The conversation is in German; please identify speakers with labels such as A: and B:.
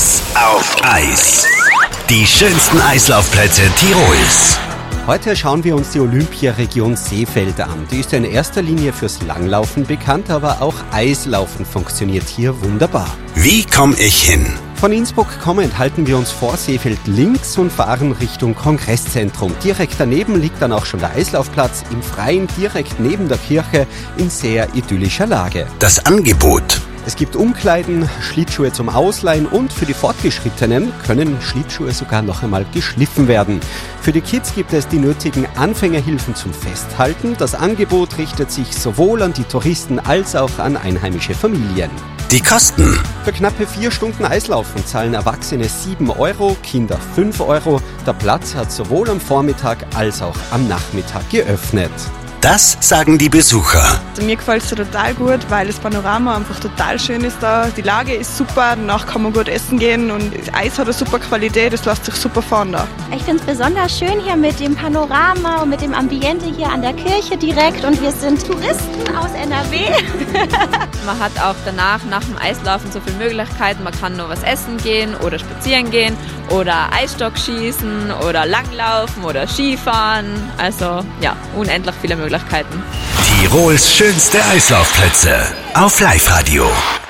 A: Eis auf Eis. Die schönsten Eislaufplätze Tirols.
B: Heute schauen wir uns die Olympiaregion Seefeld an. Die ist ja in erster Linie fürs Langlaufen bekannt, aber auch Eislaufen funktioniert hier wunderbar.
A: Wie komme ich hin?
B: Von Innsbruck kommend halten wir uns vor Seefeld links und fahren Richtung Kongresszentrum. Direkt daneben liegt dann auch schon der Eislaufplatz im Freien, direkt neben der Kirche in sehr idyllischer Lage.
A: Das Angebot.
B: Es gibt Umkleiden, Schlittschuhe zum Ausleihen und für die Fortgeschrittenen können Schlittschuhe sogar noch einmal geschliffen werden. Für die Kids gibt es die nötigen Anfängerhilfen zum Festhalten. Das Angebot richtet sich sowohl an die Touristen als auch an einheimische Familien.
A: Die Kosten.
B: Für knappe 4 Stunden Eislaufen zahlen Erwachsene 7 Euro, Kinder 5 Euro. Der Platz hat sowohl am Vormittag als auch am Nachmittag geöffnet.
A: Das sagen die Besucher.
C: Also mir gefällt es total gut, weil das Panorama einfach total schön ist da. Die Lage ist super, danach kann man gut essen gehen und das Eis hat eine super Qualität, es lässt sich super fahren da.
D: Ich finde es besonders schön hier mit dem Panorama und mit dem Ambiente hier an der Kirche direkt und wir sind Touristen aus NRW.
E: Man hat auch danach, nach dem Eislaufen, so viele Möglichkeiten. Man kann nur was essen gehen oder spazieren gehen oder Eisstock schießen oder Langlaufen oder Skifahren. Also ja, unendlich viele Möglichkeiten.
A: Tirols schönste Eislaufplätze auf Live-Radio.